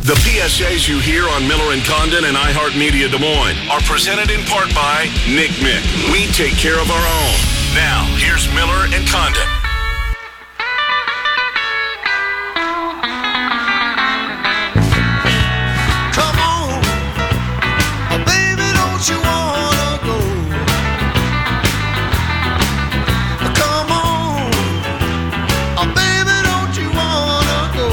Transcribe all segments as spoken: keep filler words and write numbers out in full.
The P S As you hear on Miller and Condon and iHeartMedia Des Moines are presented in part by Nick Mick. We take care of our own. Now, here's Miller and Condon. Come on, baby, don't you wanna go? Come on, baby, don't you wanna go?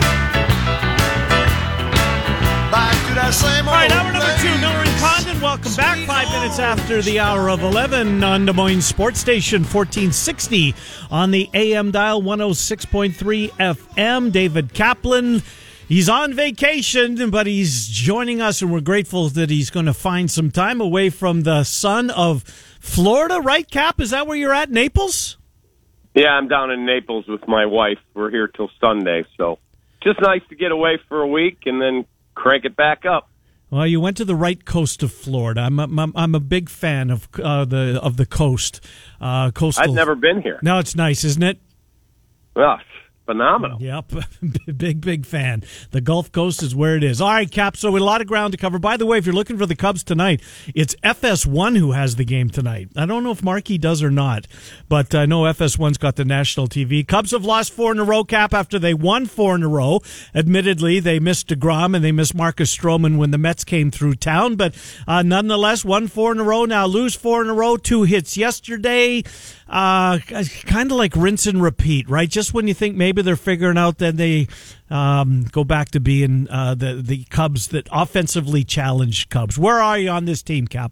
Back to that same old All right, hour number place. two, Miller and Condon. Welcome back. Five minutes after the hour of eleven on Des Moines Sports Station fourteen sixty on the A M dial, one oh six point three F M. David Kaplan. He's on vacation, but he's joining us, and we're grateful that he's going to find some time away from the sun of Florida, right, Cap? Is that where you're at, Naples? Yeah, I'm down in Naples with my wife. We're here till Sunday, so just nice to get away for a week and then crank it back up. Well, you went to the right coast of Florida. I'm I'm, I'm a big fan of uh, the of the coast. Uh, coastal. I've never been here. No, it's nice, isn't it? Oh, phenomenal. Yep, big, big fan. The Gulf Coast is where it is. All right, Cap, so a lot of ground to cover. By the way, if you're looking for the Cubs tonight, it's F S one who has the game tonight. I don't know if Marquee does or not, but I know F S one's got the national T V. Cubs have lost four in a row, Cap, after they won four in a row. Admittedly, they missed DeGrom and they missed Marcus Stroman when the Mets came through town, but uh, nonetheless, won four in a row, now lose four in a row, two hits yesterday. Uh, kind of like rinse and repeat, right? Just when you think maybe they're figuring out, then they um, go back to being uh, the the Cubs that offensively challenged Cubs. Where are you on this team, Cap?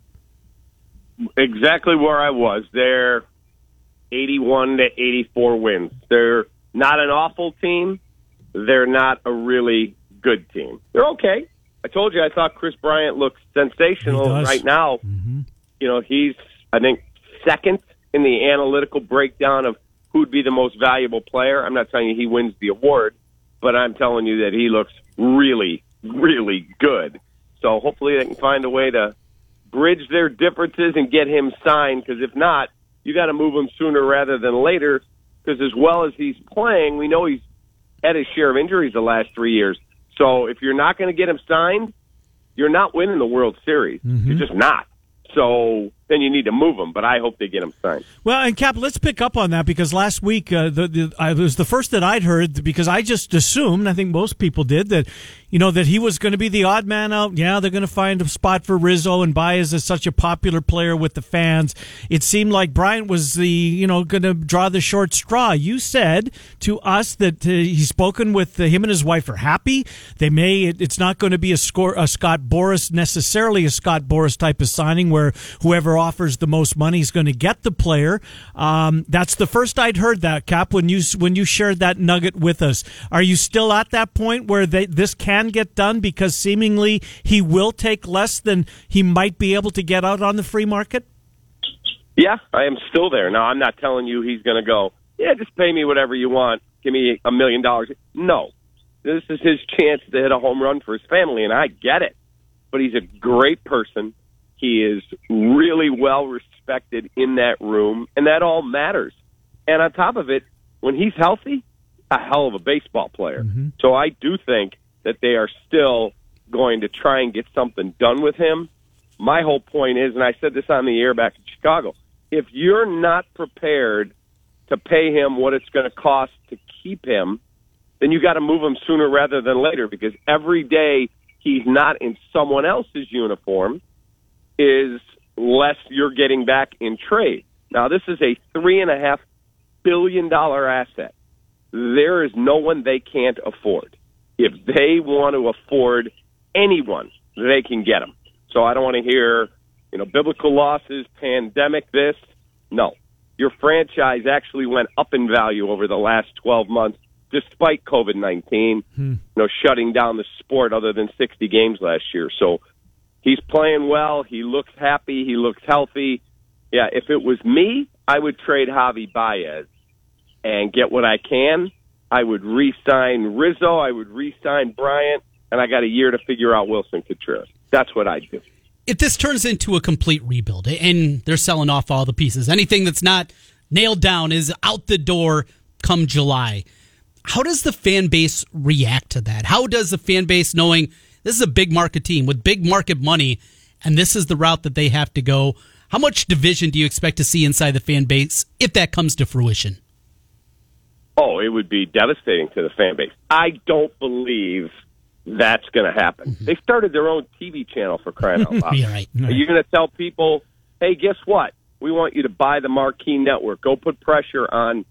Exactly where I was. They're eighty-one to eighty-four wins. They're not an awful team. They're not a really good team. They're okay. I told you I thought Chris Bryant looks sensational right now. Mm-hmm. You know, he's, I think, second in the analytical breakdown of who'd be the most valuable player. I'm not telling you he wins the award, but I'm telling you that he looks really, really good. So hopefully they can find a way to bridge their differences and get him signed, because if not, you got to move him sooner rather than later, because as well as he's playing, we know he's had his share of injuries the last three years. So if you're not going to get him signed, you're not winning the World Series. Mm-hmm. You're just not. So then you need to move him, but I hope they get him signed. Well, and Cap, let's pick up on that, because last week uh, the, the, I, it was the first that I'd heard, because I just assumed, I think most people did, that you know that he was going to be the odd man out. Yeah, they're going to find a spot for Rizzo, and Baez is such a popular player with the fans. It seemed like Bryant was the you know going to draw the short straw. You said to us that uh, he's spoken with uh, him and his wife are happy. They may it, it's not going to be a, score, a Scott Boras necessarily a Scott Boras type of signing where whoever offers the most money is going to get the player. Um, that's the first I'd heard that, Cap, when you when you shared that nugget with us. Are you still at that point where they, this can get done, because seemingly he will take less than he might be able to get out on the free market? Yeah, I am still there. Now, I'm not telling you he's going to go, yeah, just pay me whatever you want. Give me a million dollars. No. This is his chance to hit a home run for his family, and I get it. But he's a great person. He is really well respected in that room, and that all matters. And on top of it, when he's healthy, a hell of a baseball player. Mm-hmm. So I do think that they are still going to try and get something done with him. My whole point is, and I said this on the air back in Chicago, if you're not prepared to pay him what it's going to cost to keep him, then you got to move him sooner rather than later, because every day he's not in someone else's uniform is less you're getting back in trade. Now, this is a three and a half billion dollar asset. There is no one they can't afford. If they want to afford anyone, they can get them. So I don't want to hear, you know, biblical losses, pandemic, this. No. Your franchise actually went up in value over the last twelve months, despite COVID nineteen, hmm. you know, shutting down the sport other than sixty games last year. So he's playing well. He looks happy. He looks healthy. Yeah, if it was me, I would trade Javi Baez and get what I can. I would re-sign Rizzo. I would re-sign Bryant. And I got a year to figure out Wilson Contreras. That's what I'd do. If this turns into a complete rebuild and they're selling off all the pieces, anything that's not nailed down is out the door come July, How does the fan base react to that? How does the fan base, knowing this is a big market team with big market money, and this is the route that they have to go, how much division do you expect to see inside the fan base if that comes to fruition? Oh, it would be devastating to the fan base. I don't believe that's going to happen. Mm-hmm. They started their own T V channel, for crying out loud. Yeah, right. Are you going to tell people, hey, guess what? We want you to buy the Marquee Network. Go put pressure on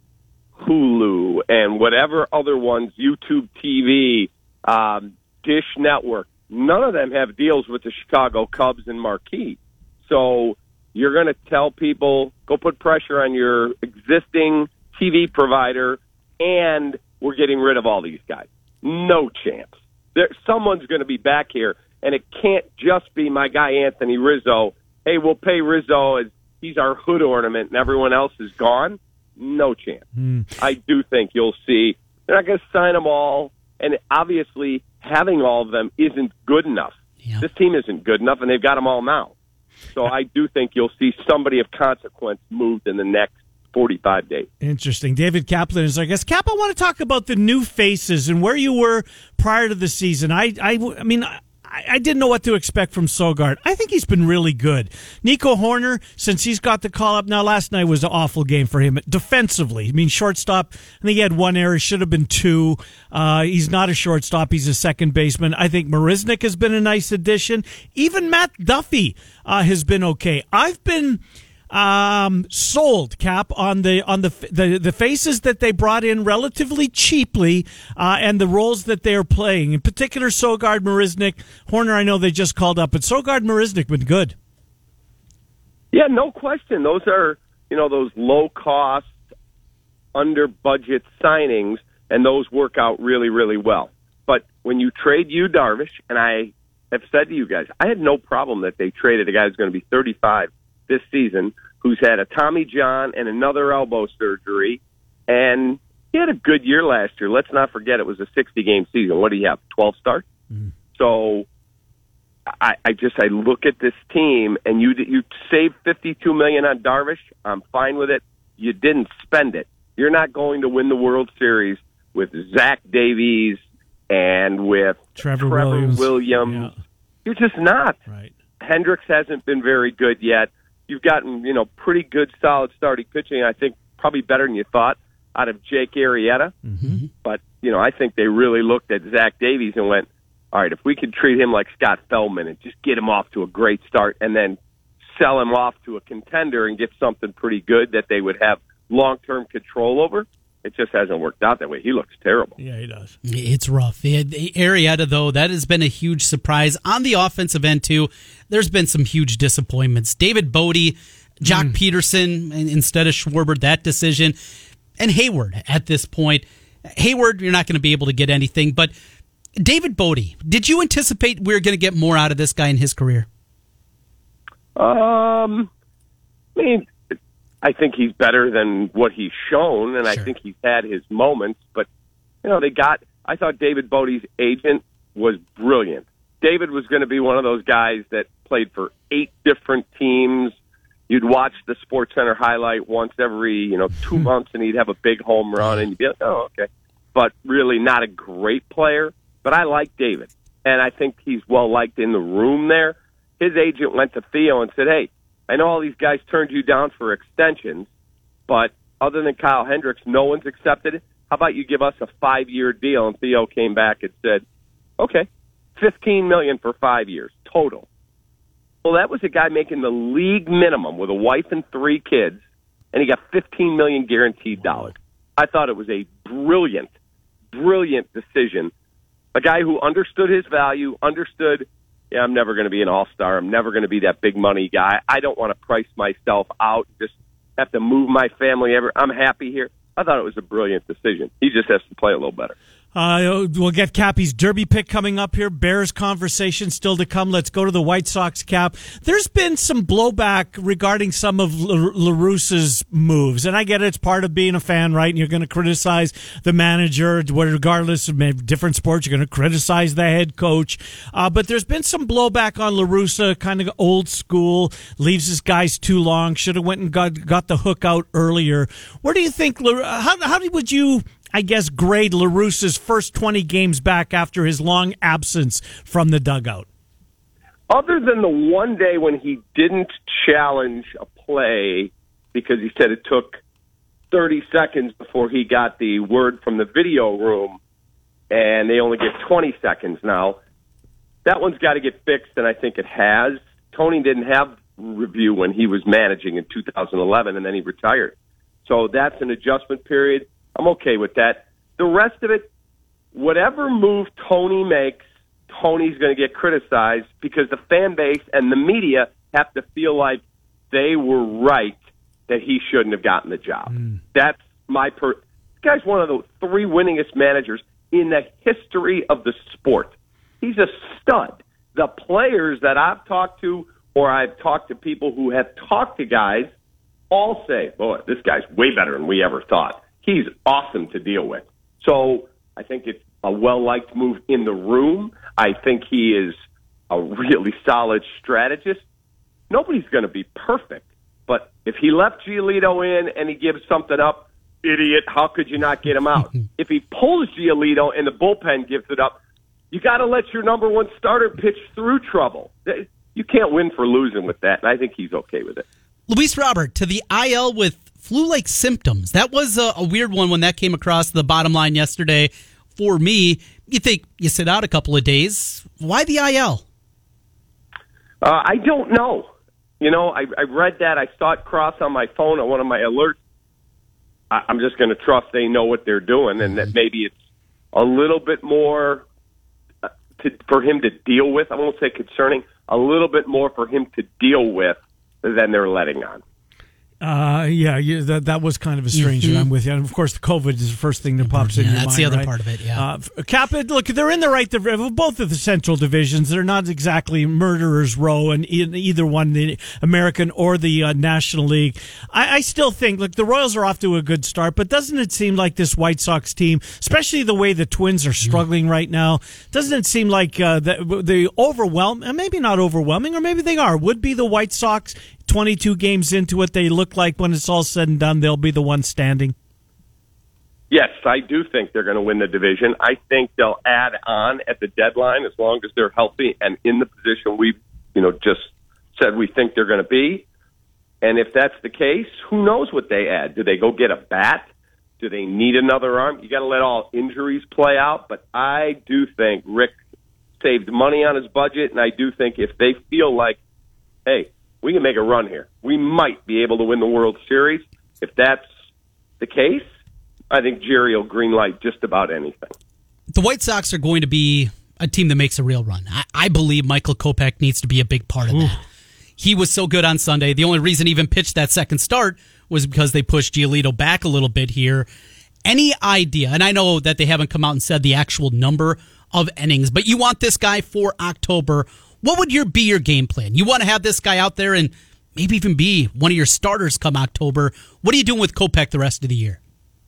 Hulu and whatever other ones, YouTube T V, um, Dish Network. None of them have deals with the Chicago Cubs and Marquee. So you're going to tell people, go put pressure on your existing T V provider, and we're getting rid of all these guys. No chance. There, someone's going to be back here, and it can't just be my guy Anthony Rizzo. Hey, we'll pay Rizzo as he's our hood ornament, and everyone else is gone. No chance. Mm. I do think you'll see. They're not going to sign them all, and obviously having all of them isn't good enough. Yeah. This team isn't good enough, and they've got them all now. So I do think you'll see somebody of consequence moved in the next forty-five days. Interesting. David Kaplan is our guest. Cap, I want to talk about the new faces and where you were prior to the season. I, I, I mean, I, I didn't know what to expect from Sogard. I think he's been really good. Nico Horner, since he's got the call up now, last night was an awful game for him defensively. I mean, shortstop, I think he had one error, should have been two. Uh, he's not a shortstop. He's a second baseman. I think Marisnick has been a nice addition. Even Matt Duffy uh, has been okay. I've been um, sold, Cap, on the on the, the the faces that they brought in relatively cheaply uh, and the roles that they are playing. In particular, Sogard, Marisnick, Horner. I know they just called up, but Sogard, Marisnick been good. Yeah, no question. Those are you know those low cost, under budget signings, and those work out really really well. But when you trade Yu Darvish, and I have said to you guys, I had no problem that they traded a guy who's going to be thirty-five this season, who's had a Tommy John and another elbow surgery, and he had a good year last year. Let's not forget it was a sixty-game season. What do you have, twelve starts? Mm-hmm. So I, I just I look at this team, and you you saved fifty-two million dollars on Darvish. I'm fine with it. You didn't spend it. You're not going to win the World Series with Zach Davies and with Trevor, Trevor Williams. Williams. Yeah. You're just not. Right. Hendricks hasn't been very good yet. You've gotten, you know, pretty good, solid starting pitching. I think probably better than you thought out of Jake Arrieta. Mm-hmm. But, you know, I think they really looked at Zach Davies and went, all right, if we could treat him like Scott Feldman and just get him off to a great start and then sell him off to a contender and get something pretty good that they would have long-term control over, it just hasn't worked out that way. He looks terrible. Yeah, he does. It's rough. Arrieta, though, that has been a huge surprise. On the offensive end, too, there's been some huge disappointments. David Bodie, Jock mm. Peterson instead of Schwarber, that decision. And Hayward at this point. Hayward, you're not going to be able to get anything. But David Bodie, did you anticipate we were going to get more out of this guy in his career? Um, I mean, I think he's better than what he's shown, and sure. I think he's had his moments. But, you know, they got – I thought David Bodie's agent was brilliant. David was going to be one of those guys that played for eight different teams. You'd watch the SportsCenter highlight once every, you know, two months, and he'd have a big home run, and you'd be like, oh, okay. But really not a great player. But I like David, and I think he's well-liked in the room there. His agent went to Theo and said, hey, I know all these guys turned you down for extensions, but other than Kyle Hendricks, no one's accepted it. How about you give us a five-year deal? And Theo came back and said, okay, fifteen million dollars for five years total. Well, that was a guy making the league minimum with a wife and three kids, and he got fifteen million dollars guaranteed dollars. I thought it was a brilliant, brilliant decision. A guy who understood his value, understood, yeah, I'm never going to be an all-star. I'm never going to be that big money guy. I don't want to price myself out, just have to move my family ever. I'm happy here. I thought it was a brilliant decision. He just has to play a little better. Uh, we'll get Cappy's Derby pick coming up here. Bears conversation still to come. Let's go to the White Sox, Cap. There's been some blowback regarding some of La, La Russa's moves, and I get it. It's part of being a fan, right? And you're going to criticize the manager, regardless of different sports. You're going to criticize the head coach. Uh, but there's been some blowback on La Russa, kind of old school, leaves his guys too long, should have went and got, got the hook out earlier. Where do you think, how, how would you I guess, grade La Russa's first twenty games back after his long absence from the dugout? Other than the one day when he didn't challenge a play because he said it took thirty seconds before he got the word from the video room, and they only get twenty seconds now, that one's got to get fixed, and I think it has. Tony didn't have review when he was managing in two thousand eleven, and then he retired. So that's an adjustment period. I'm okay with that. The rest of it, whatever move Tony makes, Tony's going to get criticized because the fan base and the media have to feel like they were right that he shouldn't have gotten the job. Mm. That's my per. This guy's one of the three winningest managers in the history of the sport. He's a stud. The players that I've talked to, or I've talked to people who have talked to guys, all say, boy, this guy's way better than we ever thought. He's awesome to deal with. So I think it's a well-liked move in the room. I think he is a really solid strategist. Nobody's going to be perfect, but if he left Giolito in and he gives something up, idiot, how could you not get him out? If he pulls Giolito and the bullpen gives it up, you got to let your number one starter pitch through trouble. You can't win for losing with that, and I think he's okay with it. Luis Robert to the I L with flu-like symptoms. That was a, a weird one when that came across the bottom line yesterday. For me, you think you sit out a couple of days. Why the I L? Uh, I don't know. You know, I, I read that. I saw it cross on my phone on one of my alerts. I, I'm just going to trust they know what they're doing, and that maybe it's a little bit more uh, to, for him to deal with. I won't say concerning, a little bit more for him to deal with than they're letting on. Uh, yeah, yeah, that that was kind of a strange Mm-hmm. one. I'm with you. And of course, the COVID is the first thing that pops Yeah, in your that's mind. the other right? part of it, yeah. Uh, Kappa, look, they're in the right, both of the Central divisions. They're not exactly murderers' row in either one, the American or the uh, National League. I, I still think, look, the Royals are off to a good start, but doesn't it seem like this White Sox team, especially the way the Twins are struggling right now, doesn't it seem like uh, the, the overwhelm, and maybe not overwhelming, or maybe they are, would be the White Sox twenty-two games into it, they look like when it's all said and done, they'll be the one standing? Yes, I do think they're going to win the division. I think they'll add on at the deadline as long as they're healthy and in the position we, you know, just said we think they're going to be. And if that's the case, who knows what they add? Do they go get a bat? Do they need another arm? You got to let all injuries play out. But I do think Rick saved money on his budget, and I do think if they feel like, hey, we can make a run here, we might be able to win the World Series. If that's the case, I think Jerry will greenlight just about anything. The White Sox are going to be a team that makes a real run. I, I believe Michael Kopech needs to be a big part of that. He was so good on Sunday. The only reason he even pitched that second start was because they pushed Giolito back a little bit here. Any idea, and I know that they haven't come out and said the actual number of innings, but you want this guy for October. What would your be your game plan? You want to have this guy out there and maybe even be one of your starters come October. What are you doing with Kopech the rest of the year?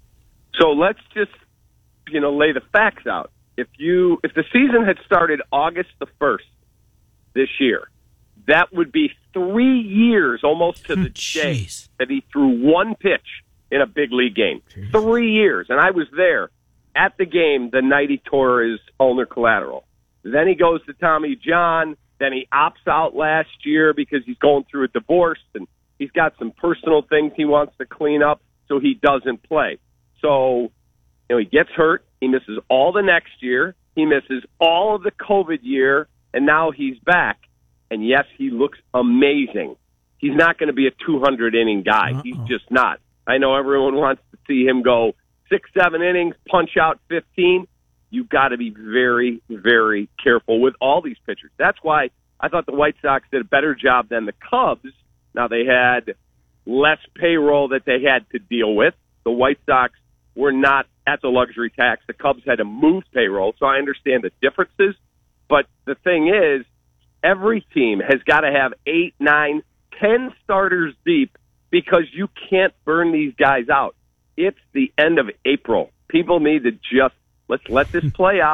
So let's just, you know, lay the facts out. If you if the season had started August the first this year, that would be three years almost to the day that he threw one pitch in a big league game. Jeez. Three years. And I was there at the game the night he tore his ulnar collateral. Then he goes to Tommy John. Then he opts out last year because he's going through a divorce and he's got some personal things he wants to clean up, so he doesn't play. So, you know, he gets hurt. He misses all the next year. He misses all of the COVID year, and now he's back. And, yes, he looks amazing. He's not going to be a two hundred inning guy. Uh-oh. He's just not. I know everyone wants to see him go six, seven innings, punch out fifteen. You've got to be very, very careful with all these pitchers. That's why I thought the White Sox did a better job than the Cubs. Now, they had less payroll that they had to deal with. The White Sox were not at the luxury tax. The Cubs had to move payroll, so I understand the differences. But the thing is, every team has got to have eight, nine, ten starters deep because you can't burn these guys out. It's the end of April. People need to just Let's let this play out,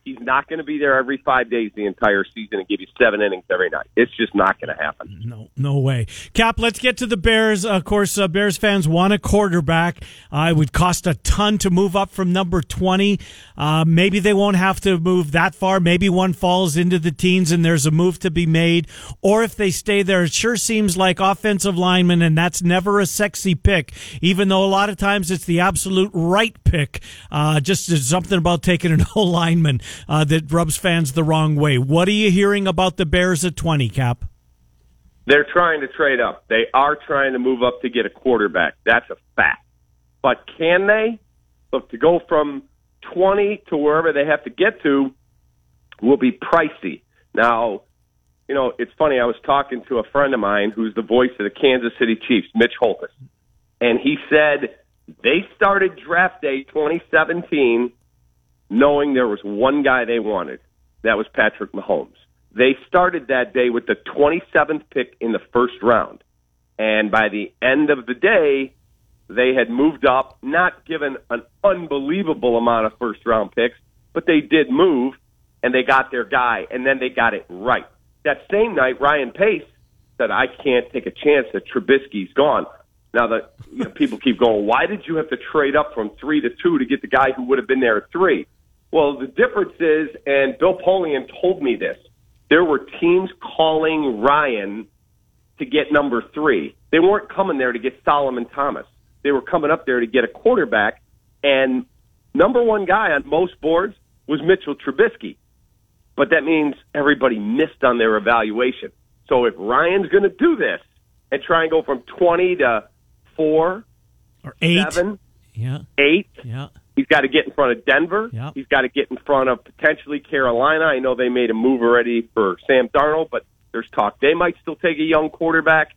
He's not going to be there every five days the entire season and give you seven innings every night. It's just not going to happen. No, no way. Cap, let's get to the Bears. Of course, uh, Bears fans want a quarterback. Uh, it would cost a ton to move up from number twenty. Uh, maybe they won't have to move that far. Maybe one falls into the teens and there's a move to be made. Or if they stay there, it sure seems like offensive lineman, and that's never a sexy pick, even though a lot of times it's the absolute right pick. Uh, just there's something about taking an old lineman Uh, that rubs fans the wrong way. What are you hearing about the Bears at twenty, Cap? They're trying to trade up. They are trying to move up to get a quarterback. That's a fact. But can they? Look, to go from twenty to wherever they have to get to will be pricey. Now, you know, it's funny. I was talking to a friend of mine who's the voice of the Kansas City Chiefs, Mitch Holthus, and he said they started draft day twenty seventeen knowing there was one guy they wanted. That was Patrick Mahomes. They started that day with the twenty-seventh pick in the first round. And by the end of the day, they had moved up, not given an unbelievable amount of first-round picks, but they did move, and they got their guy, and then they got it right. That same night, Ryan Pace said, I can't take a chance that Trubisky's gone. Now, the you know, people keep going, why did you have to trade up from three to two to get the guy who would have been there at three? Well, the difference is, and Bill Polian told me this, there were teams calling Ryan to get number three. They weren't coming there to get Solomon Thomas. They were coming up there to get a quarterback, and number one guy on most boards was Mitchell Trubisky. But that means everybody missed on their evaluation. So if Ryan's going to do this and try and go from twenty to four or eight, seven, yeah, eight, yeah. He's got to get in front of Denver. Yep. He's got to get in front of potentially Carolina. I know they made a move already for Sam Darnold, but there's talk they might still take a young quarterback.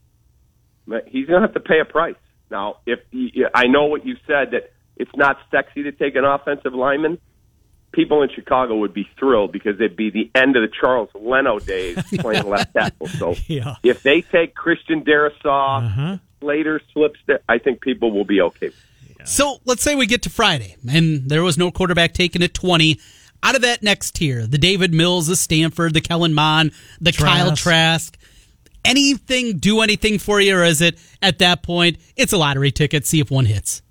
He's going to have to pay a price. Now, if he, I know what you said, that it's not sexy to take an offensive lineman, people in Chicago would be thrilled because it'd be the end of the Charles Leno days playing left tackle. So yeah. if they take Christian Darrisaw, uh-huh. Slater slips there, I think people will be okay. So let's say we get to Friday, and there was no quarterback taken at twenty. Out of that next tier, the David Mills, the Stanford, the Kellen Mond, the Trask. Kyle Trask, anything do anything for you, or is it at that point, it's a lottery ticket, see if one hits?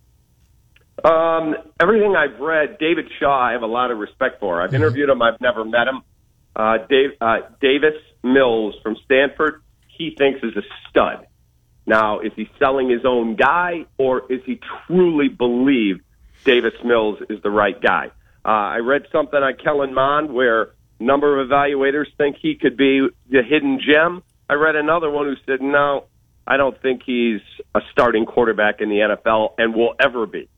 Um, everything I've read, David Shaw, I have a lot of respect for. I've interviewed him. I've never met him. Uh, Dave, uh, Davis Mills from Stanford, he thinks is a stud. Now, is he selling his own guy, or is he truly believe Davis Mills is the right guy? Uh, I read something on Kellen Mond where a number of evaluators think he could be the hidden gem. I read another one who said, no, I don't think he's a starting quarterback in the N F L and will ever be.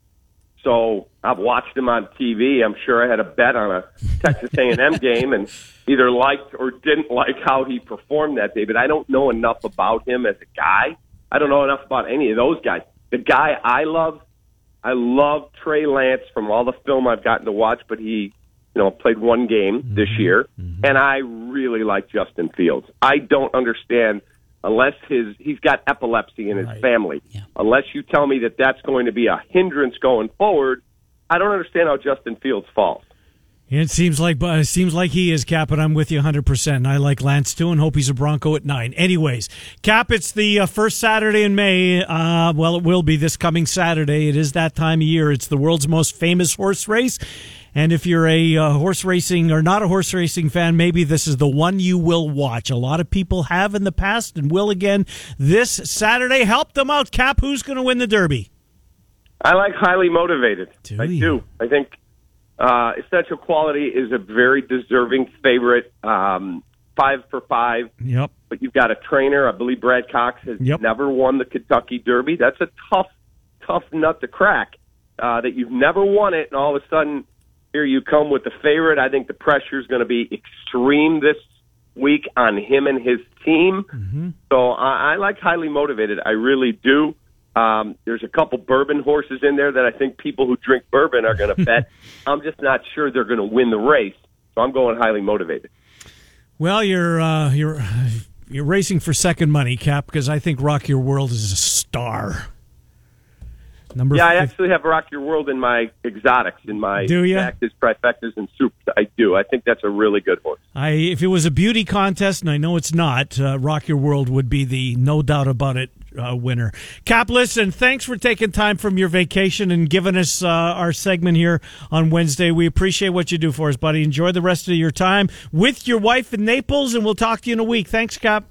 So I've watched him on T V. I'm sure I had a bet on a Texas A and M game and either liked or didn't like how he performed that day. But I don't know enough about him as a guy. I don't know enough about any of those guys. The guy I love, I love Trey Lance from all the film I've gotten to watch, but he, you know, played one game mm-hmm. this year. Mm-hmm. And I really like Justin Fields. I don't understand unless his he's got epilepsy in his right. family. Yeah. Unless you tell me that that's going to be a hindrance going forward, I don't understand how Justin Fields falls. It seems like it seems like he is, Cap, and I'm with you one hundred percent. I like Lance, too, and hope he's a Bronco at nine. Anyways, Cap, it's the uh, first Saturday in May. Uh, well, it will be this coming Saturday. It is that time of year. It's the world's most famous horse race. And if you're a uh, horse racing or not a horse racing fan, maybe this is the one you will watch. A lot of people have in the past and will again this Saturday. Help them out, Cap. Who's going to win the Derby? I like Highly Motivated. Do I you? do. I think uh, Essential Quality is a very deserving favorite, um, five for five. Yep. But you've got a trainer. I believe Brad Cox has Yep. never won the Kentucky Derby. That's a tough, tough nut to crack, uh, that you've never won it, and all of a sudden here you come with the favorite. I think the pressure is going to be extreme this week on him and his team. Mm-hmm. So I, I like Highly Motivated. I really do. Um, there's a couple bourbon horses in there that I think people who drink bourbon are going to bet. I'm just not sure they're going to win the race. So I'm going Highly Motivated. Well, you're uh, you're you're racing for second money, Cap, because I think Rock Your World is a star. Number yeah, I fif- actually have Rock Your World in my exotics, in my Do ya? Actors, trifectas, and supers. I do. I think that's a really good horse. I if it was a beauty contest, and I know it's not, uh, Rock Your World would be the no doubt about it uh, winner. Cap, listen, thanks for taking time from your vacation and giving us uh, our segment here on Wednesday. We appreciate what you do for us, buddy. Enjoy the rest of your time with your wife in Naples, and we'll talk to you in a week. Thanks, Cap.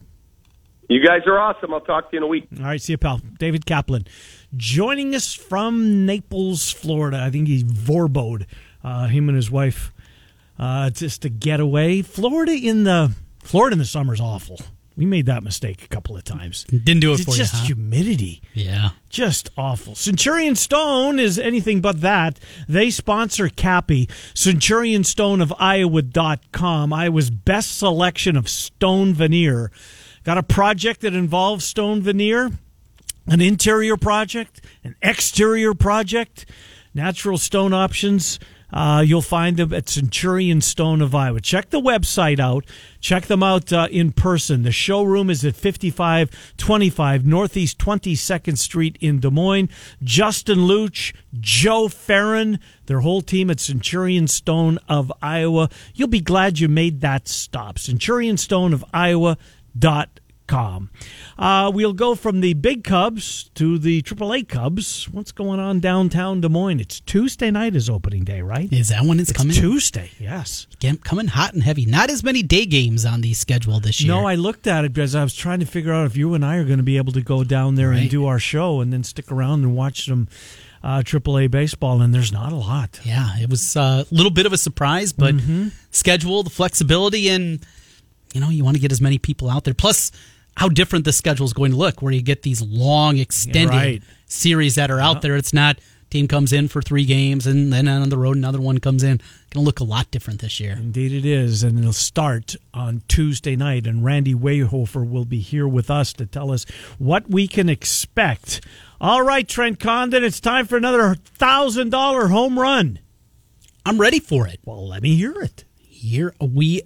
You guys are awesome. I'll talk to you in a week. All right, see you, pal. David Kaplan joining us from Naples, Florida. I think he vorboed, uh, him and his wife, uh, just to get away. Florida in the Florida in the summer is awful. We made that mistake a couple of times. Didn't do it it's for you, just huh? humidity. Yeah. Just awful. Centurion Stone is anything but that. They sponsor Cappy. Centurion Stone of Iowa dot com. Iowa's best selection of stone veneer. Got a project that involves stone veneer? An interior project? An exterior project? Natural stone options? Uh, you'll find them at Centurion Stone of Iowa. Check the website out. Check them out uh, in person. The showroom is at fifty-five twenty-five Northeast twenty-second Street in Des Moines. Justin Luch, Joe Farron, their whole team at Centurion Stone of Iowa. You'll be glad you made that stop. Centurion Stone of Iowa dot com. Uh, we'll go from the big Cubs to the triple A Cubs. What's going on downtown Des Moines? It's Tuesday night is opening day, right? Is that when it's, It's coming? Tuesday, yes. Again, coming hot and heavy. Not as many day games on the schedule this year. No, I looked at it because I was trying to figure out if you and I are going to be able to go down there Right. and do our show and then stick around and watch some uh, triple A baseball, and there's not a lot. Yeah, it was a little bit of a surprise, but Mm-hmm. schedule, the flexibility, and, you know, you want to get as many people out there. Plus, how different the schedule is going to look, where you get these long, extended Right. series that are out there. It's not team comes in for three games and then on the road another one comes in. Going to look a lot different this year. Indeed it is, and it'll start on Tuesday night, and Randy Wayhofer will be here with us to tell us what we can expect. All right, Trent Condon, it's time for another one thousand dollars home run. I'm ready for it. Well, let me hear it. Here we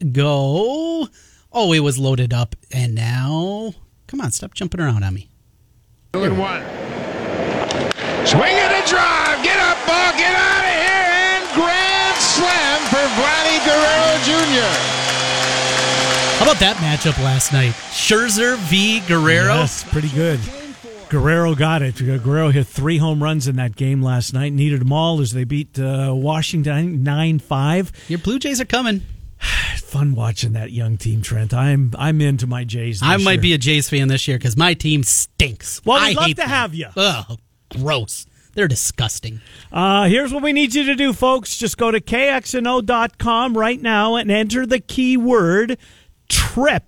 go. Oh, it was loaded up, and now... Come on, stop jumping around on me. Two and one. Swing it and drive. Get up, ball. Get out of here. And grand slam for Vladdy Guerrero Junior How about that matchup last night? Scherzer v. Guerrero. Yes, pretty good. Guerrero got it. Guerrero hit three home runs in that game last night. Needed them all as they beat uh, Washington nine five. Your Blue Jays are coming. Fun watching that young team, Trent. I'm I'm into my Jays this I might year. be a Jays fan this year because my team stinks. Well, I we'd love hate to them. have you. Ugh, gross. They're disgusting. Uh, here's what we need you to do, folks. Just go to K X N O dot com right now and enter the keyword TRIP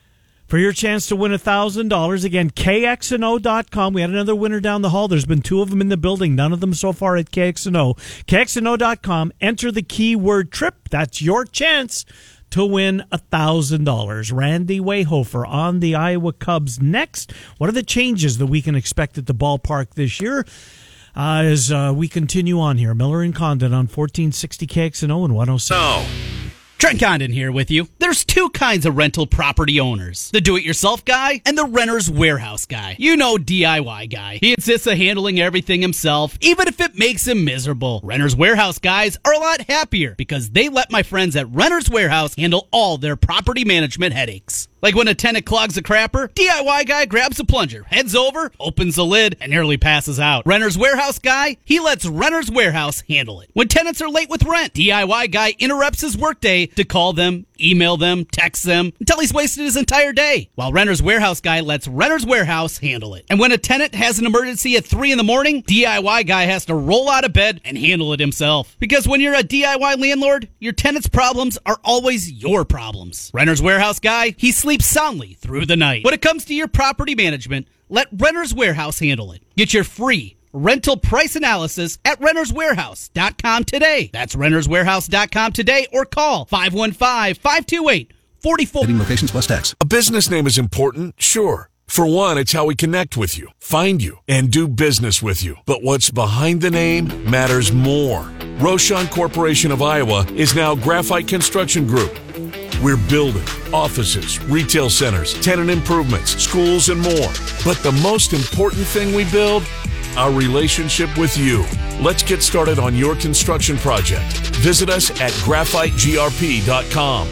for your chance to win one thousand dollars. Again, K X N O dot com. We had another winner down the hall. There's been two of them in the building. None of them so far at K X N O. K X N O dot com. Enter the keyword TRIP. That's your chance to win one thousand dollars. Randy Wayhofer on the Iowa Cubs next. What are the changes that we can expect at the ballpark this year? Uh, as uh, we continue on here, Miller and Condon on fourteen sixty K X N O and one oh seven. No. Trent Condon here with you. There's two kinds of rental property owners. The do-it-yourself guy and the renter's warehouse guy. You know, D I Y guy. He insists on handling everything himself, even if it makes him miserable. Renter's warehouse guys are a lot happier because they let my friends at Renter's Warehouse handle all their property management headaches. Like when a tenant clogs a crapper, D I Y guy grabs a plunger, heads over, opens the lid, and nearly passes out. Renter's Warehouse guy, he lets Renter's Warehouse handle it. When tenants are late with rent, D I Y guy interrupts his workday to call them, email them, text them, until he's wasted his entire day. While Renter's Warehouse guy lets Renter's Warehouse handle it. And when a tenant has an emergency at three in the morning, D I Y guy has to roll out of bed and handle it himself. Because when you're a D I Y landlord, your tenant's problems are always your problems. Renter's Warehouse guy, he sleeps soundly through the night. When it comes to your property management, let Renter's Warehouse handle it. Get your free rental price analysis at renters warehouse dot com today. That's renters warehouse dot com today, or call five one five, five two eight, four four. Locations plus tax. A business name is important, sure. For one, it's how we connect with you, find you, and do business with you. But what's behind the name matters more. Roshan Corporation of Iowa is now Graphite Construction Group. We're building offices, retail centers, tenant improvements, schools, and more. But the most important thing we build our relationship with you. Let's get started on your construction project. Visit us at graphite G R P dot com.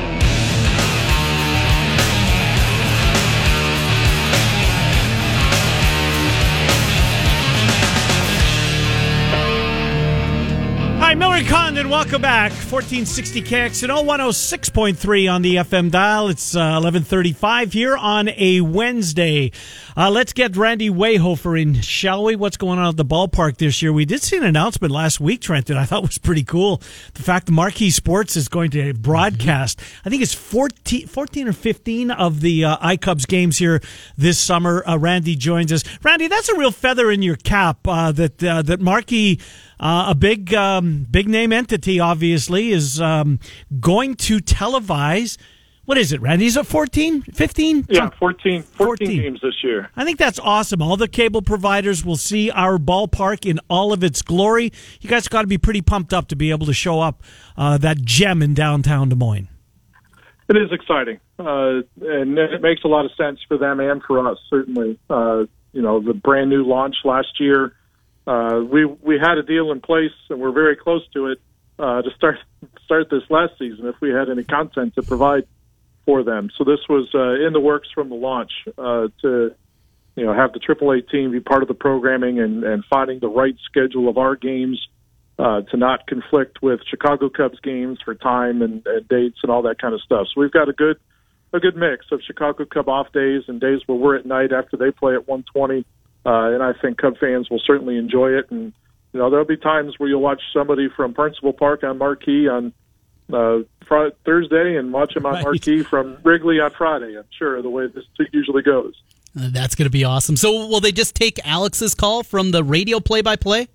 Hi, Miller and Condon, welcome back. fourteen sixty K X N O, one oh six point three on the F M dial. It's uh, eleven thirty-five here on a Wednesday. Uh, let's get Randy Wayhofer in, shall we? What's going on at the ballpark this year? We did see an announcement last week, Trent, that I thought was pretty cool. The fact that Marquee Sports is going to broadcast, I think it's fourteen, fourteen or fifteen of the uh, iCubs games here this summer. Uh, Randy joins us. Randy, that's a real feather in your cap uh, that uh, that Marquee, uh, a big um, big name entity, obviously, is um, going to televise. What is it, Randy? Is it fourteen, fifteen? Yeah, fourteen, fourteen, fourteen games this year. I think that's awesome. All the cable providers will see our ballpark in all of its glory. You guys got to be pretty pumped up to be able to show up uh, that gem in downtown Des Moines. It is exciting, uh, and it makes a lot of sense for them and for us, certainly. Uh, you know, the brand new launch last year, uh, we we had a deal in place, and we're very close to it uh, to start start this last season if we had any content to provide for them. So this was uh, in the works from the launch uh, to, you know, have the triple A team be part of the programming and, and finding the right schedule of our games uh, to not conflict with Chicago Cubs games for time and, and dates and all that kind of stuff. So we've got a good a good mix of Chicago Cub off days and days where we're at night after they play at one twenty, uh, and I think Cub fans will certainly enjoy it. And you know, there'll be times where you'll watch somebody from Principal Park on Marquee on Uh, Friday, Thursday and watch them on right. Marquee from Wrigley on Friday. I'm sure the way this usually goes. Uh, that's going to be awesome. So will they just take Alex's call from the radio play-by-play?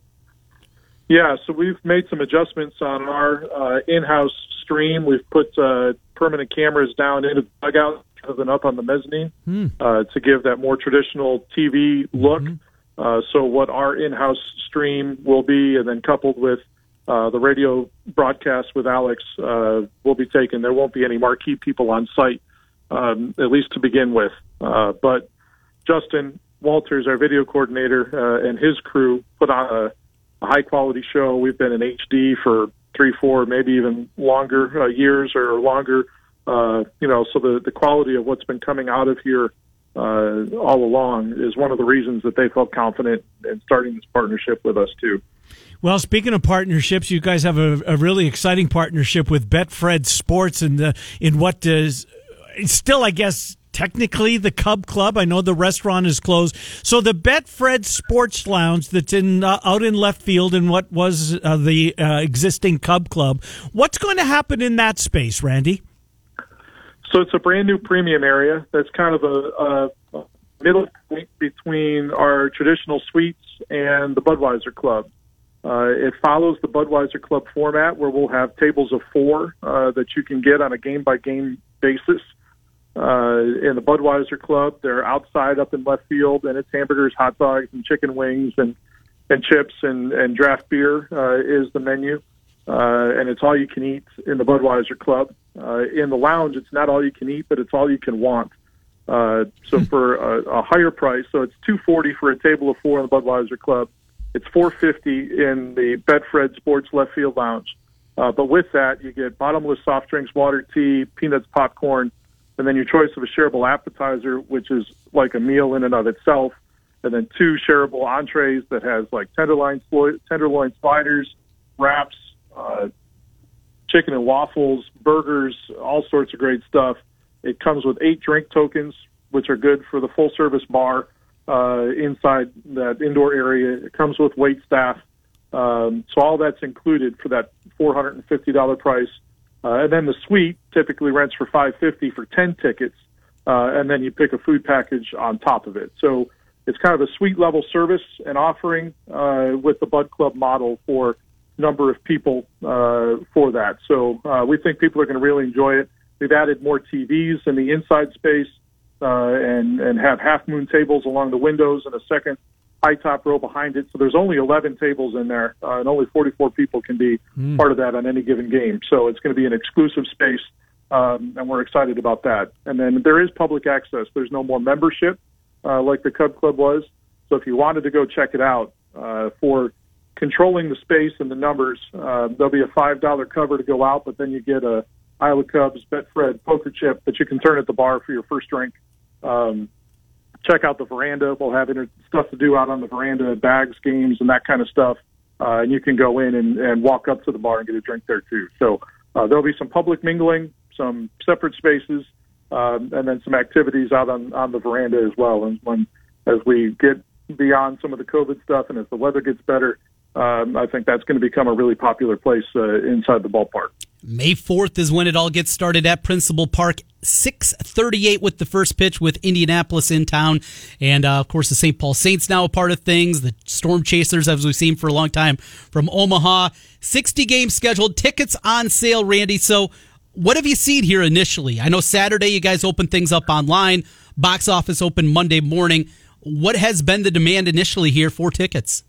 Yeah, so we've made some adjustments on our uh, in-house stream. We've put uh, permanent cameras down into the dugout rather than up on the mezzanine Hmm. uh, to give that more traditional T V look. Mm-hmm. Uh, so what our in-house stream will be, and then coupled with Uh, the radio broadcast with Alex uh, will be taken. There won't be any Marquee people on site, um, at least to begin with. Uh, but Justin Walters, our video coordinator, uh, and his crew put on a, a high-quality show. We've been in H D for three, four, maybe even longer uh, years or longer. Uh, you know, so the, the quality of what's been coming out of here uh, all along is one of the reasons that they felt confident in starting this partnership with us, too. Well, speaking of partnerships, you guys have a, a really exciting partnership with Betfred Sports and uh, in what is still, I guess, technically the Cub Club. I know the restaurant is closed. So the Betfred Sports Lounge that's in uh, out in left field in what was uh, the uh, existing Cub Club. What's going to happen in that space, Randy? So it's a brand new premium area that's kind of a, a middle point between our traditional suites and the Budweiser Club. Uh, it follows the Budweiser Club format where we'll have tables of four uh, that you can get on a game-by-game basis. Uh, in the Budweiser Club, they're outside up in left field, and it's hamburgers, hot dogs, and chicken wings, and, and chips, and, and draft beer uh, is the menu. Uh, and it's all you can eat in the Budweiser Club. Uh, in the lounge, it's not all you can eat, but it's all you can want. Uh, so for a, a higher price, so it's two hundred forty dollars for a table of four in the Budweiser Club. It's four hundred fifty dollars in the Betfred Sports Left Field Lounge. Uh, but with that, you get bottomless soft drinks, water, tea, peanuts, popcorn, and then your choice of a shareable appetizer, which is like a meal in and of itself, and then two shareable entrees that has like tenderloin, tenderloin sliders, wraps, uh, chicken and waffles, burgers, all sorts of great stuff. It comes with eight drink tokens, which are good for the full-service bar. Uh, inside that indoor area. It comes with wait staff. Um, so all that's included for that four hundred fifty dollars price. Uh, and then the suite typically rents for five hundred fifty dollars for ten tickets. Uh, and then you pick a food package on top of it. So it's kind of a suite level service and offering uh, with the Bud Club model for number of people uh, for that. So uh, we think people are going to really enjoy it. We've added more T Vs in the inside space. Uh, and, and have half-moon tables along the windows and a second high-top row behind it. So there's only eleven tables in there, uh, and only forty-four people can be mm. part of that on any given game. So it's going to be an exclusive space, um, and we're excited about that. And then there is public access. There's no more membership uh, like the Cub Club was. So if you wanted to go check it out, uh, for controlling the space and the numbers, uh, there'll be a five dollar cover to go out, but then you get a Iowa Cubs Betfred poker chip that you can turn at the bar for your first drink. Um, check out the veranda. We'll have inter- stuff to do out on the veranda, bags, games, and that kind of stuff. Uh, and you can go in and, and walk up to the bar and get a drink there too. So uh, there'll be some public mingling, some separate spaces, um, and then some activities out on, on the veranda as well. And when as we get beyond some of the COVID stuff and as the weather gets better, um, I think that's going to become a really popular place uh, inside the ballpark. May fourth is when it all gets started at Principal Park. six thirty-eight with the first pitch with Indianapolis in town. And, uh, of course, the Saint Paul Saints now a part of things. The Storm Chasers, as we've seen for a long time, from Omaha. sixty games scheduled. Tickets on sale, Randy. So what have you seen here initially? I know Saturday you guys opened things up online. Box office open Monday morning. What has been the demand initially here for tickets?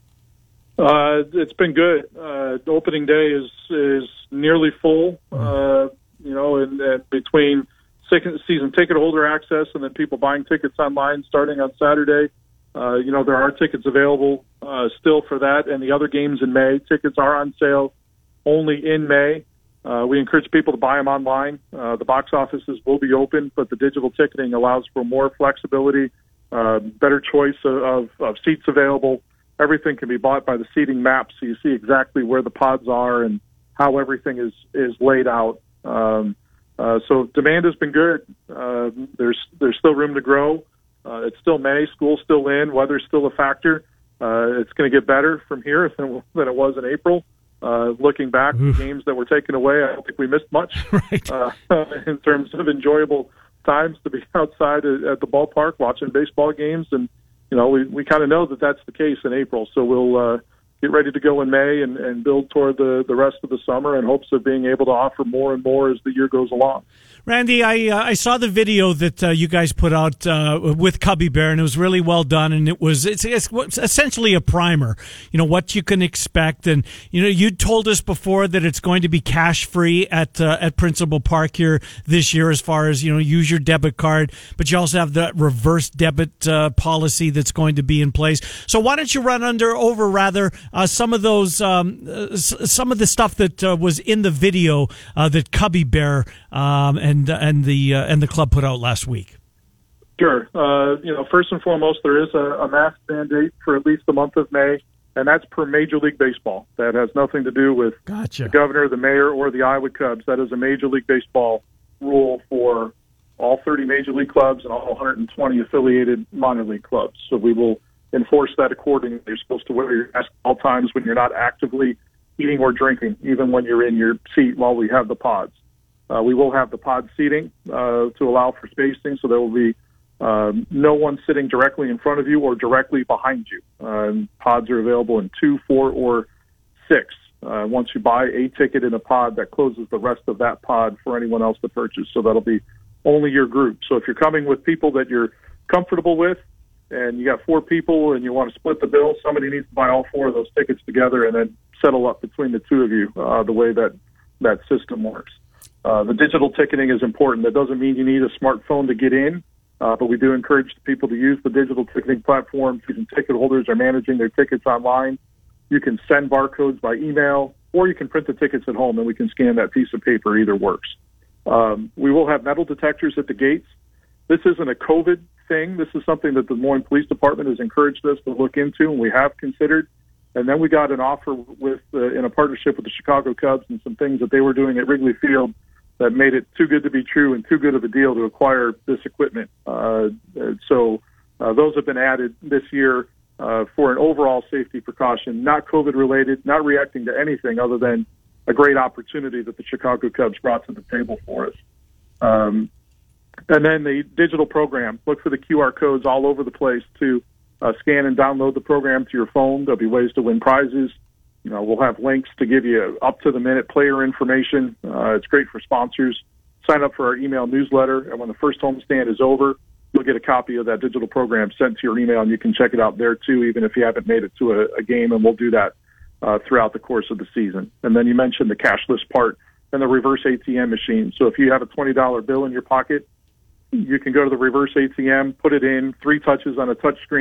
Uh, it's been good. Uh, opening day is is nearly full. Uh, you know, and, and between second season ticket holder access and then people buying tickets online starting on Saturday, uh, you know, there are tickets available uh, still for that and the other games in May. Tickets are on sale only in May. Uh, we encourage people to buy them online. Uh, the box offices will be open, but the digital ticketing allows for more flexibility, uh, better choice of, of, of seats available. Everything can be bought by the seating map, so you see exactly where the pods are and how everything is, is laid out. Um, uh, so demand has been good. Uh, there's there's still room to grow. Uh, it's still May. School's still in. Weather's still a factor. Uh, it's going to get better from here than, than it was in April. Uh, looking back, the games that were taken away, I don't think we missed much right. uh, in terms of enjoyable times to be outside at, at the ballpark watching baseball games. And you know, we, we kind of know that that's the case in April. So we'll uh, get ready to go in May and, and build toward the, the rest of the summer in hopes of being able to offer more and more as the year goes along. Randy, I uh, I saw the video that uh, you guys put out uh, with Cubby Bear, and it was really well done. And it was it's, it's essentially a primer, you know, what you can expect. And you know, you told us before that it's going to be cash free at uh, at Principal Park here this year, as far as you know, use your debit card. But you also have that reverse debit uh, policy that's going to be in place. So why don't you run under over rather uh, some of those um, uh, some of the stuff that uh, was in the video uh, that Cubby Bear um, and And, and the uh, and the club put out last week. Sure. Uh, you know, first and foremost, there is a, a mask mandate for at least the month of May, and that's per Major League Baseball. That has nothing to do with gotcha. the governor, the mayor, or the Iowa Cubs. That is a Major League Baseball rule for all thirty Major League clubs and all one hundred twenty affiliated minor league clubs. So we will enforce that accordingly. You're supposed to wear your mask at all times when you're not actively eating or drinking, even when you're in your seat while we have the pods. Uh, we will have the pod seating uh, to allow for spacing, so there will be um, no one sitting directly in front of you or directly behind you. Um, pods are available in two, four, or six. Uh, once you buy a ticket in a pod, that closes the rest of that pod for anyone else to purchase, so that'll be only your group. So if you're coming with people that you're comfortable with and you got four people and you want to split the bill, somebody needs to buy all four of those tickets together and then settle up between the two of you uh, the way that that system works. Uh, the digital ticketing is important. That doesn't mean you need a smartphone to get in, uh, but we do encourage people to use the digital ticketing platform. Season ticket holders are managing their tickets online. You can send barcodes by email, or you can print the tickets at home, and we can scan that piece of paper. Either works. Um, we will have metal detectors at the gates. This isn't a COVID thing. This is something that the Des Moines Police Department has encouraged us to look into, and we have considered. And then we got an offer with uh, in a partnership with the Chicago Cubs and some things that they were doing at Wrigley Field that made it too good to be true and too good of a deal to acquire this equipment. Uh, so uh, those have been added this year uh, for an overall safety precaution, not COVID-related, not reacting to anything other than a great opportunity that the Chicago Cubs brought to the table for us. Um, and then the digital program. Look for the Q R codes all over the place to uh, scan and download the program to your phone. There'll be ways to win prizes. You know, we'll have links to give you up-to-the-minute player information. Uh, it's great for sponsors. Sign up for our email newsletter, and when the first homestand is over, you'll get a copy of that digital program sent to your email, and you can check it out there, too, even if you haven't made it to a, a game, and we'll do that uh, throughout the course of the season. And then you mentioned the cashless part and the reverse A T M machine. So if you have a twenty dollar bill in your pocket, you can go to the reverse A T M, put it in, three touches on a touch screen,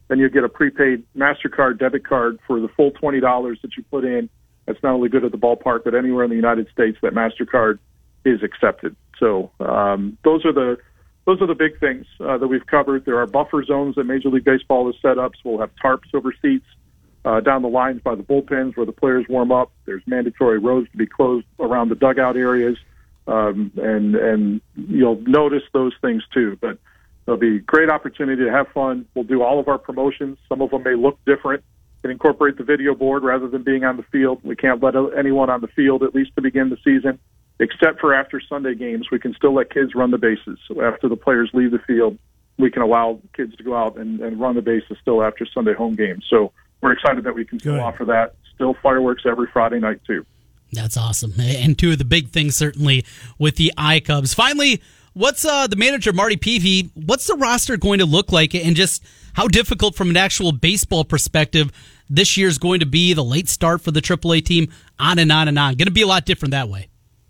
then you get a prepaid MasterCard debit card for the full twenty dollars that you put in. That's not only good at the ballpark, but anywhere in the United States that MasterCard is accepted. So um, those are the those are the big things uh, that we've covered. There are buffer zones that Major League Baseball has set up, so we'll have tarps over seats uh, down the lines by the bullpens where the players warm up. There's mandatory rows to be closed around the dugout areas, um, and and you'll notice those things too. But there'll be a great opportunity to have fun. We'll do all of our promotions. Some of them may look different and incorporate the video board rather than being on the field. We can't let anyone on the field, at least to begin the season, except for after Sunday games. We can still let kids run the bases. So after the players leave the field, we can allow kids to go out and, and run the bases still after Sunday home games. So we're excited that we can still Good. offer that. Still fireworks every Friday night, too. That's awesome. And two of the big things, certainly, with the iCubs. Finally, what's uh, the manager, Marty Peavy, what's the roster going to look like, and just how difficult from an actual baseball perspective this year's going to be, the late start for the triple A team, on and on and on? Going to be a lot different that way.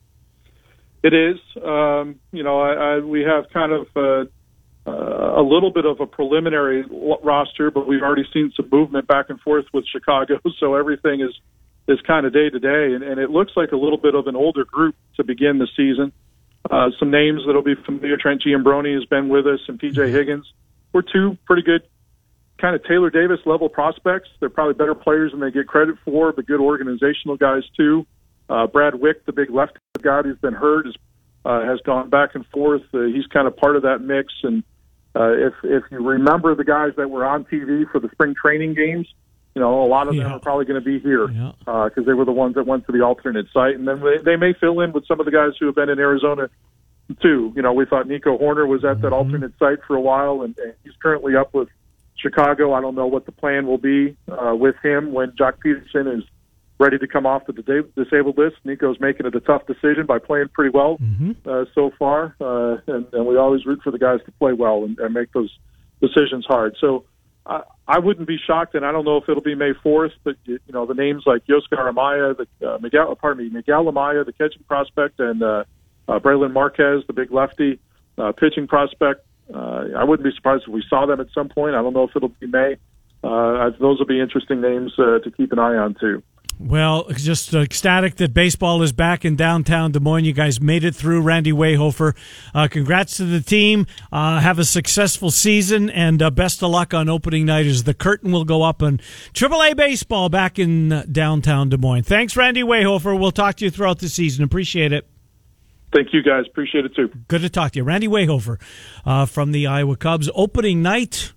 It is. Um, you know, I, I, we have kind of uh, uh, a little bit of a preliminary l- roster, but we've already seen some movement back and forth with Chicago, so everything is, is kind of day to day, and, and it looks like a little bit of an older group to begin the season. Uh, some names that'll be familiar. Trent Giambroni has been with us, and P J Higgins. We're two pretty good kind of Taylor Davis level prospects. They're probably better players than they get credit for, but good organizational guys too. Uh, Brad Wick, the big left guy who's been hurt, is, uh, has gone back and forth. Uh, he's kind of part of that mix. And uh, if if you remember the guys that were on T V for the spring training games, you know, a lot of them Yeah. are probably going to be here because Yeah. uh, they were the ones that went to the alternate site. And then they, they may fill in with some of the guys who have been in Arizona too. You know, we thought Nico Horner was at that Mm-hmm. alternate site for a while, and, and he's currently up with Chicago. I don't know what the plan will be uh, with him when Jock Peterson is ready to come off the dis- disabled list. Nico's making it a tough decision by playing pretty well Mm-hmm. uh, so far, uh, and, and we always root for the guys to play well and, and make those decisions hard. So I, I wouldn't be shocked, and I don't know if it'll be May fourth, but you know the names like Yosker Amaya, the uh, Miguel, pardon me, Miguel Amaya, the catching prospect, and uh, uh, Braylon Marquez, the big lefty uh, pitching prospect. Uh, I wouldn't be surprised if we saw them at some point. I don't know if it'll be May. Uh, those will be interesting names uh, to keep an eye on too. Well, just ecstatic that baseball is back in downtown Des Moines. You guys made it through. Randy Wayhofer, uh, congrats to the team. Uh, have a successful season, and uh, best of luck on opening night as the curtain will go up on triple A baseball back in uh, downtown Des Moines. Thanks, Randy Wayhofer. We'll talk to you throughout the season. Appreciate it. Thank you, guys. Appreciate it, too. Good to talk to you. Randy Wayhofer uh, from the Iowa Cubs. Opening night,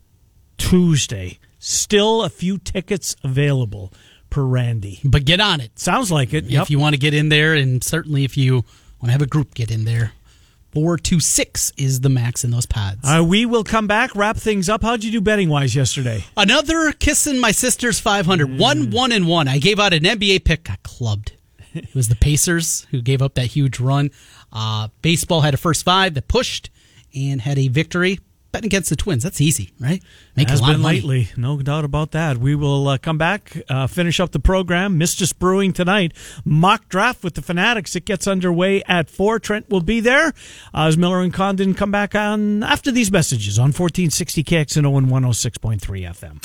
Tuesday. Still a few tickets available per Randy. But get on it. Sounds like it. Yep. If you want to get in there, and certainly if you want to have a group get in there, four to six is the max in those pods. Uh, we will come back, wrap things up. How'd you do betting-wise yesterday? Another kissing my sister's five hundred. Mm. One, one, and one. I gave out an N B A pick, got clubbed. It was the Pacers who gave up that huge run. Uh, baseball had a first five that pushed and had a victory. Betting against the Twins, that's easy, right? Make Has a lot been of money. lately, no doubt about that. We will uh, come back, uh, finish up the program. Mistress Brewing tonight. Mock draft with the Fanatics. It gets underway at four. Trent will be there. Uh, as Miller and Condon come back on after these messages on fourteen sixty K X N O and one oh six point three F M.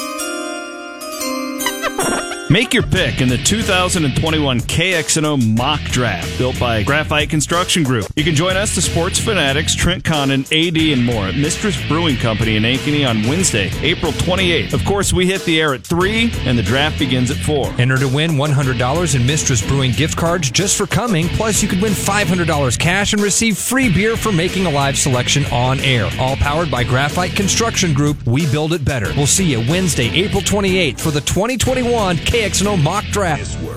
Make your pick in the two thousand twenty-one K X N O Mock Draft, built by Graphite Construction Group. You can join us, the Sports Fanatics, Trent Condon, A D, and more at Mistress Brewing Company in Ankeny on Wednesday, April twenty-eighth. Of course, we hit the air at three, and the draft begins at four. Enter to win one hundred dollars in Mistress Brewing gift cards just for coming. Plus, you could win five hundred dollars cash and receive free beer for making a live selection on air. All powered by Graphite Construction Group. We build it better. We'll see you Wednesday, April twenty-eighth for the twenty twenty-one K X N O Mock Draft. Work.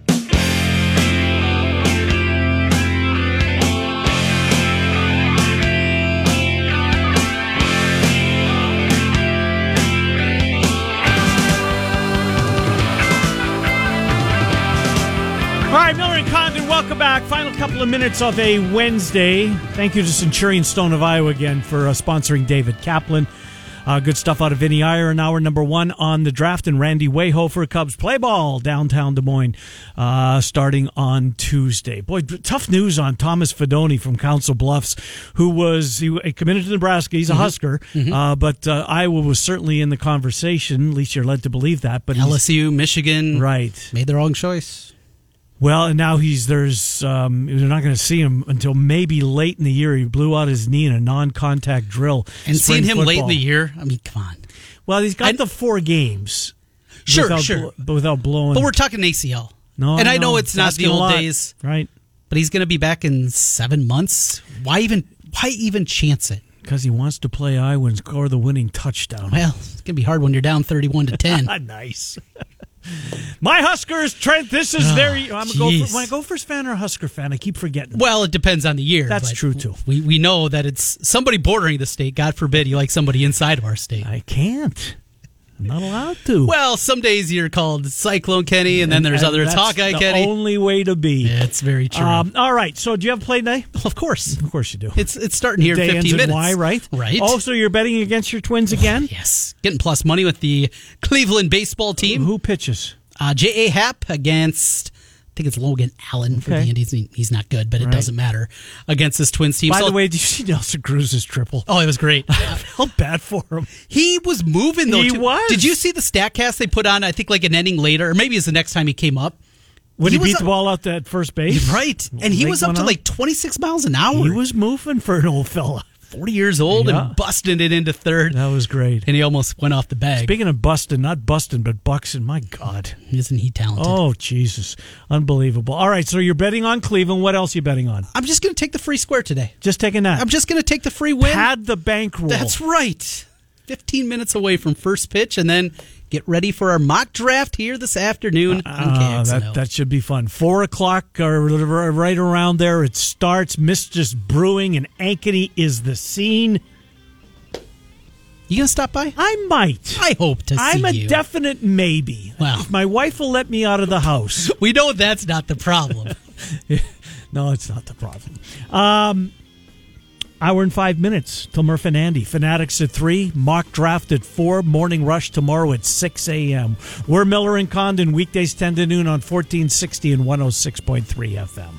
All right, Miller and Condon, welcome back. Final couple of minutes of a Wednesday. Thank you to Centurion Stone of Iowa again for uh, sponsoring David Kaplan. Uh, good stuff out of Vinny Iyer in hour number one on the draft, and Randy Wayhofer, Cubs play ball downtown Des Moines, uh, starting on Tuesday. Boy, tough news on Thomas Fedoni from Council Bluffs, who was he committed to Nebraska. He's a mm-hmm. Husker, mm-hmm. Uh, but uh, Iowa was certainly in the conversation. At least you're led to believe that. But L S U, Michigan, right, made the wrong choice. Well, and now he's there's um, they're not going to see him until maybe late in the year. He blew out his knee in a non-contact drill. And seeing him football. late in the year, I mean, come on. Well, he's got I, the four games. Sure, without, sure, bl- without blowing. But we're talking A C L. No, and I I know know. it's not the old days, right? But he's going to be back in seven months. Why even? Why even chance it? Because he wants to play Iowa and score the winning touchdown. Well, it's going to be hard when you're down thirty-one to ten. Nice. My Huskers, Trent, this is oh, their... I'm a Gopher, am I a Gophers fan or a Husker fan? I keep forgetting. Well, it depends on the year. That's true, too. We we know that it's somebody bordering the state. God forbid you like somebody inside of our state. I can't. I'm not allowed to. Well, some days you're called Cyclone Kenny, and then there's and other it's Hawkeye the Kenny. Only way to be. It's very true. Um, all right. So, do you have play day? Of course, of course you do. It's it's starting here in Day fifteen ends minutes. In Y, right? Right. Oh, so you're betting against your Twins again? Oh, yes, getting plus money with the Cleveland baseball team. Who pitches? Uh, J A. Happ against, I think it's Logan Allen for okay. the Indians. He's not good, but it right. doesn't matter against this Twins team. By so, the way, did you see Nelson Cruz's triple? Oh, it was great. I felt bad for him. He was moving, though. He too. was. Did you see the StatCast they put on, I think, like an inning later, or maybe it's the next time he came up? When he, he beat up, the ball out at first base? Right. And he was up to out? like twenty-six miles an hour. He was moving for an old fella. forty years old yeah. and busting it into third. That was great. And he almost went off the bag. Speaking of busting, not busting, but buxing, my God. Isn't he talented? Oh, Jesus. Unbelievable. All right, so you're betting on Cleveland. What else are you betting on? I'm just going to take the free square today. Just taking that? I'm just going to take the free win. Pad the bankroll. That's right. fifteen minutes away from first pitch, and then get ready for our mock draft here this afternoon uh, on K X N O. That, that should be fun. Four o'clock or right around there, it starts. Mistress Brewing in Ankeny is the scene. You gonna stop by? I might. I hope to see I'm a you. definite maybe. Well, if my wife will let me out of the house. We know that's not the problem. No, it's not the problem. Um, hour and five minutes till Murph and Andy. Fanatics at three, mock draft at four, morning rush tomorrow at six a.m. We're Miller and Condon, weekdays ten to noon on fourteen sixty and one oh six point three F M.